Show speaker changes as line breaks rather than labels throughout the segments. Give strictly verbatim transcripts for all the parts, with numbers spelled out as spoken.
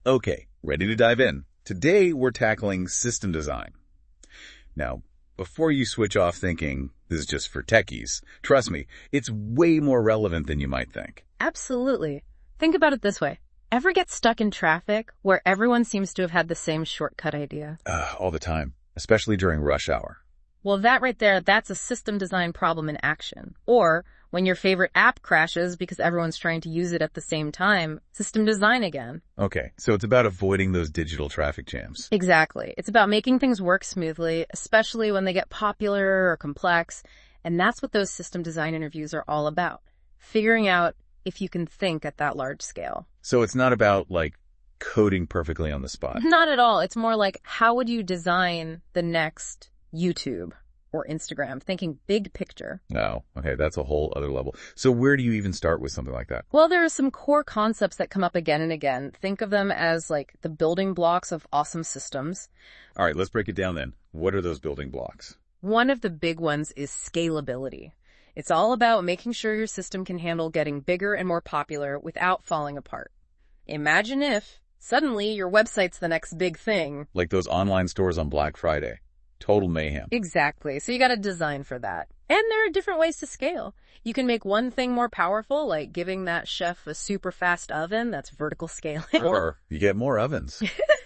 Okay, ready to dive in. Today we're tackling system design. Now, before you switch off thinking this is just for techies, trust me, it's way more relevant than you might think.
Absolutely. Think about it this way. Ever get stuck in traffic where everyone seems to have had the same shortcut idea?
Uh, all the time, especially during rush hour.
Well, that right there, that's a system design problem in action. Or when your favorite app crashes because everyone's trying to use it at the same time, system design again.
Okay, so it's about avoiding those digital traffic jams.
Exactly. It's about making things work smoothly, especially when they get popular or complex. And that's what those system design interviews are all about. Figuring out if you can think at that large scale.
So it's not about, like, coding perfectly on the spot.
Not at all. It's more like, how would you design the next YouTube or Instagram, thinking big picture.
Oh, okay, that's a whole other level. So where do you even start with something like that?
Well, there are some core concepts that come up again and again. Think of them as like the building blocks of awesome systems.
All right, let's break it down then. What are those building blocks?
One of the big ones is scalability. It's all about making sure your system can handle getting bigger and more popular without falling apart. Imagine if suddenly your website's the next big thing.
Like those online stores on Black Friday. Total mayhem.
Exactly. So you got to design for that. And there are different ways to scale. You can make one thing more powerful, like giving that chef a super fast oven. That's vertical scaling.
Or you get more ovens.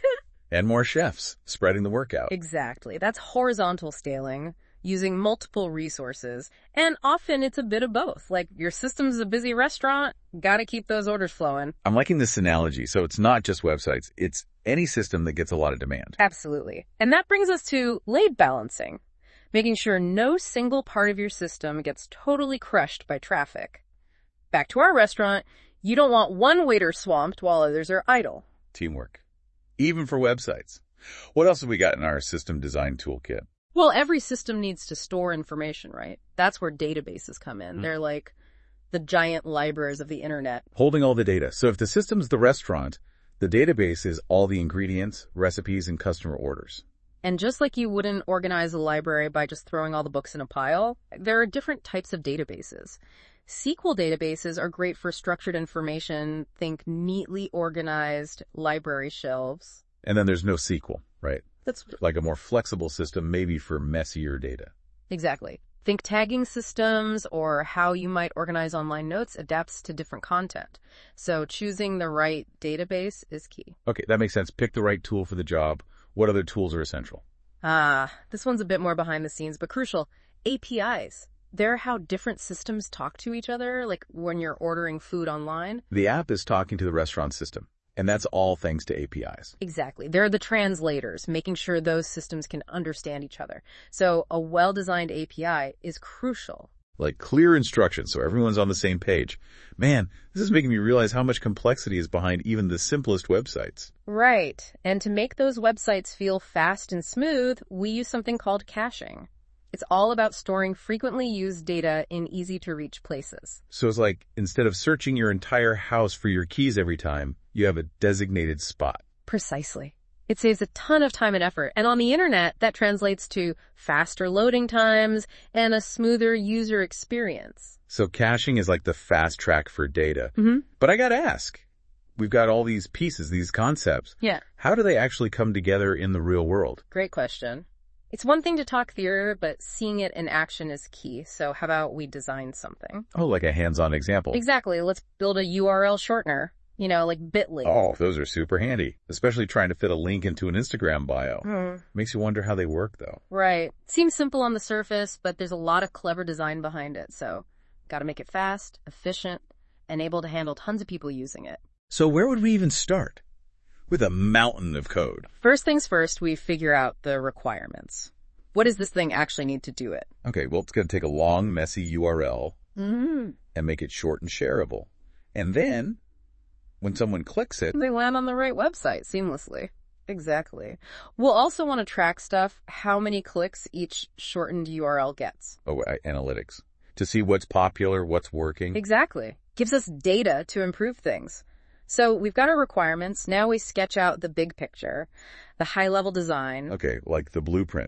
And more chefs spreading the work out.
Exactly. That's horizontal scaling, using multiple resources. And often it's a bit of both. Like your system's a busy restaurant, got to keep those orders flowing.
I'm liking this analogy. So it's not just websites. It's any system that gets a lot of demand.
Absolutely. And that brings us to load balancing, making sure no single part of your system gets totally crushed by traffic. Back to our restaurant, you don't want one waiter swamped while others are idle.
Teamwork. Even for websites. What else have we got in our system design toolkit?
Well, every system needs to store information, right? That's where databases come in. Mm. They're like the giant libraries of the internet.
Holding all the data. So if the system's the restaurant, the database is all the ingredients, recipes, and customer orders.
And just like you wouldn't organize a library by just throwing all the books in a pile, there are different types of databases. S Q L databases are great for structured information. Think neatly organized library shelves.
And then there's NoSQL, right?
That's
like a more flexible system, maybe for messier data.
Exactly. Think tagging systems or how you might organize online notes adapts to different content. So choosing the right database is key.
Okay, that makes sense. Pick the right tool for the job. What other tools are essential?
Ah, this one's a bit more behind the scenes, but crucial. A P Is. They're how different systems talk to each other, like when you're ordering food online.
The app is talking to the restaurant system. And that's all thanks to A P Is.
Exactly. They're the translators, making sure those systems can understand each other. So a well-designed A P I is crucial.
Like clear instructions so everyone's on the same page. Man, this is making me realize how much complexity is behind even the simplest websites.
Right. And to make those websites feel fast and smooth, we use something called caching. It's all about storing frequently used data in easy-to-reach places.
So it's like instead of searching your entire house for your keys every time, you have a designated spot.
Precisely. It saves a ton of time and effort. And on the internet, that translates to faster loading times and a smoother user experience.
So caching is like the fast track for data.
Mm-hmm.
But I gotta ask, we've got all these pieces, these concepts.
Yeah.
How do they actually come together in the real world?
Great question. It's one thing to talk theory, but seeing it in action is key. So how about we design something?
Oh, like a hands-on example.
Exactly. Let's build a U R L shortener. You know, like Bitly.
Oh, those are super handy, especially trying to fit a link into an Instagram bio.
Mm.
Makes you wonder how they work, though.
Right. Seems simple on the surface, but there's a lot of clever design behind it. So got to make it fast, efficient, and able to handle tons of people using it.
So where would we even start? With a mountain of code.
First things first, we figure out the requirements. What does this thing actually need to do it?
Okay, well, it's going to take a long, messy U R L
mm-hmm.
and make it short and shareable. And then, when someone clicks it,
they land on the right website seamlessly. Exactly. We'll also want to track stuff, how many clicks each shortened U R L gets.
Oh, analytics. To see what's popular, what's working.
Exactly. Gives us data to improve things. So we've got our requirements. Now we sketch out the big picture, the high-level design.
Okay, like the blueprint.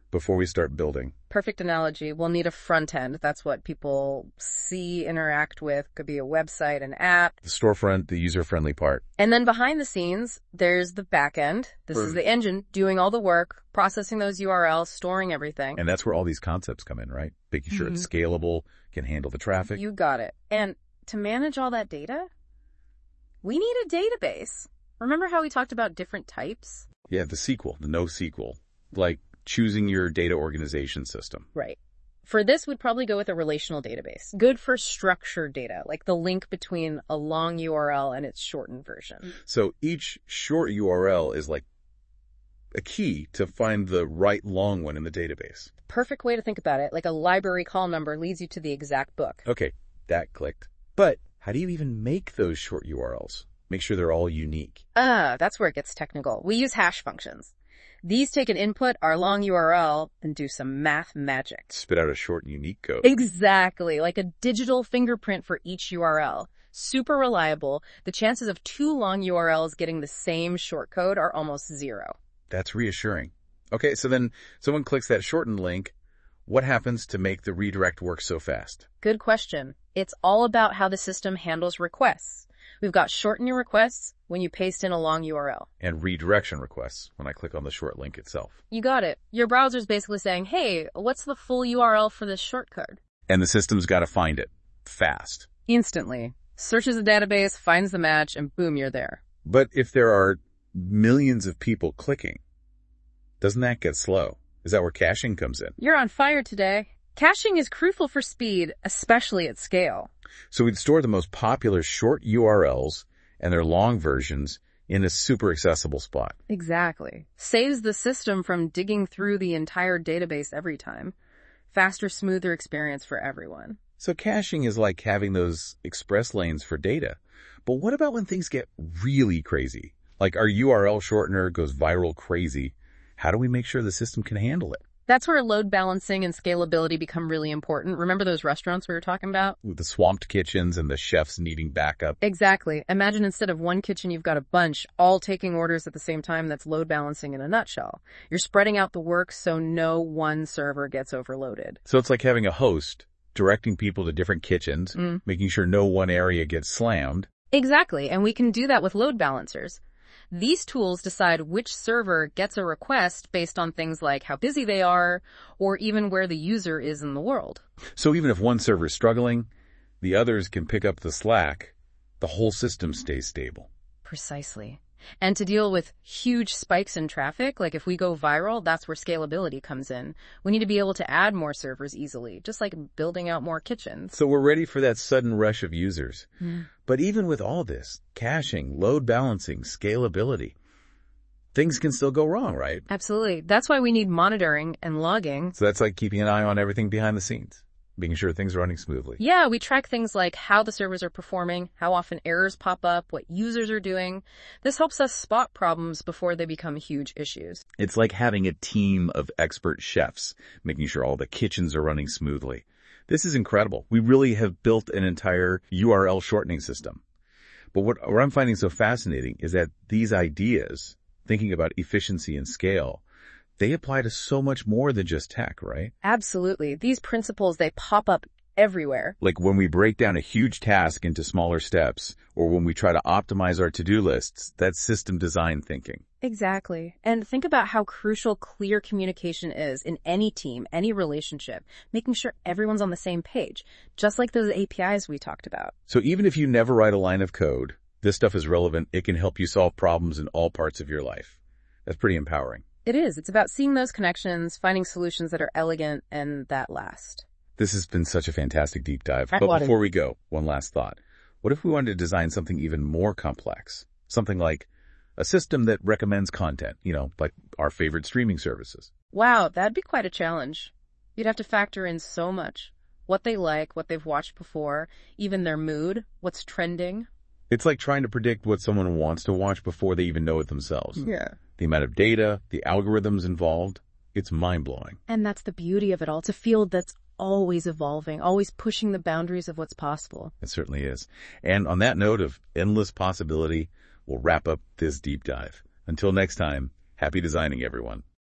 before we start building?
Perfect analogy. We'll need a front end. That's what people see, interact with. Could be a website, an app.
The storefront, the user-friendly part.
And then behind the scenes, there's the back end. This
Perfect.
is the engine doing all the work, processing those U R Ls, storing everything.
And that's where all these concepts come in, right? Making sure it's scalable, can handle the traffic.
You got it. And to manage all that data, we need a database. Remember how we talked about different types?
Yeah, the S Q L, the NoSQL. Like choosing your data organization system.
Right. For this, we'd probably go with a relational database. Good for structured data, like the link between a long U R L and its shortened version.
So each short U R L is like a key to find the right long one in the database.
Perfect way to think about it. Like a library call number leads you to the exact book.
Okay, that clicked. But how do you even make those short U R Ls? Make sure they're all unique.
Ah, that's where it gets technical. We use hash functions. These take an input, our long U R L, and do some math magic.
Spit out a short and unique code.
Exactly, like a digital fingerprint for each U R L. Super reliable. The chances of two long U R Ls getting the same short code are almost zero.
That's reassuring. Okay, so then someone clicks that shortened link. What happens to make the redirect work so fast?
Good question. It's all about how the system handles requests. We've got shorten your requests when you paste in a long U R L.
And redirection requests when I click on the short link itself.
You got it. Your browser's basically saying, hey, what's the full U R L for this short code?
And the system's got to find it fast.
Instantly. Searches a database, finds the match, and boom, you're there.
But if there are millions of people clicking, doesn't that get slow? Is that where caching comes in?
You're on fire today. Caching is crucial for speed, especially at scale.
So we'd store the most popular short U R Ls and their long versions in a super accessible spot.
Exactly. Saves the system from digging through the entire database every time. Faster, smoother experience for everyone.
So caching is like having those express lanes for data. But what about when things get really crazy? Like our U R L shortener goes viral crazy. How do we make sure the system can handle it?
That's where load balancing and scalability become really important. Remember those restaurants we were talking about?
With the swamped kitchens and the chefs needing backup.
Exactly. Imagine instead of one kitchen, you've got a bunch, all taking orders at the same time. That's load balancing in a nutshell. You're spreading out the work so no one server gets overloaded.
So it's like having a host directing people to different kitchens,
Mm.
making sure no one area gets slammed.
Exactly. And we can do that with load balancers. These tools decide which server gets a request based on things like how busy they are or even where the user is in the world.
So even if one server is struggling, the others can pick up the slack. The whole system stays stable.
Precisely. And to deal with huge spikes in traffic, like if we go viral, that's where scalability comes in. We need to be able to add more servers easily, just like building out more kitchens.
So we're ready for that sudden rush of users.
Mm.
But even with all this, caching, load balancing, scalability, things can still go wrong, right?
Absolutely. That's why we need monitoring and logging.
So that's like keeping an eye on everything behind the scenes, making sure things are running smoothly.
Yeah, we track things like how the servers are performing, how often errors pop up, what users are doing. This helps us spot problems before they become huge issues.
It's like having a team of expert chefs, making sure all the kitchens are running smoothly. This is incredible. We really have built an entire U R L shortening system. But what, what I'm finding so fascinating is that these ideas, thinking about efficiency and scale, they apply to so much more than just tech, right?
Absolutely. These principles, they pop up everywhere.
Like when we break down a huge task into smaller steps, or when we try to optimize our to-do lists, that's system design thinking.
Exactly. And think about how crucial clear communication is in any team, any relationship, making sure everyone's on the same page, just like those A P Is we talked about.
So even if you never write a line of code, this stuff is relevant. It can help you solve problems in all parts of your life. That's pretty empowering.
It is. It's about seeing those connections, finding solutions that are elegant and that last.
This has been such a fantastic deep dive.
I
But
wanted-
before we go, one last thought. What if we wanted to design something even more complex? Something like a system that recommends content, you know, like our favorite streaming services.
Wow, that'd be quite a challenge. You'd have to factor in so much. What they like, what they've watched before, even their mood, what's trending.
It's like trying to predict what someone wants to watch before they even know it themselves.
Yeah.
The amount of data, the algorithms involved, it's mind-blowing.
And that's the beauty of it all. It's a field that's always evolving, always pushing the boundaries of what's possible.
It certainly is. And on that note of endless possibility, we'll wrap up this deep dive. Until next time, happy designing, everyone.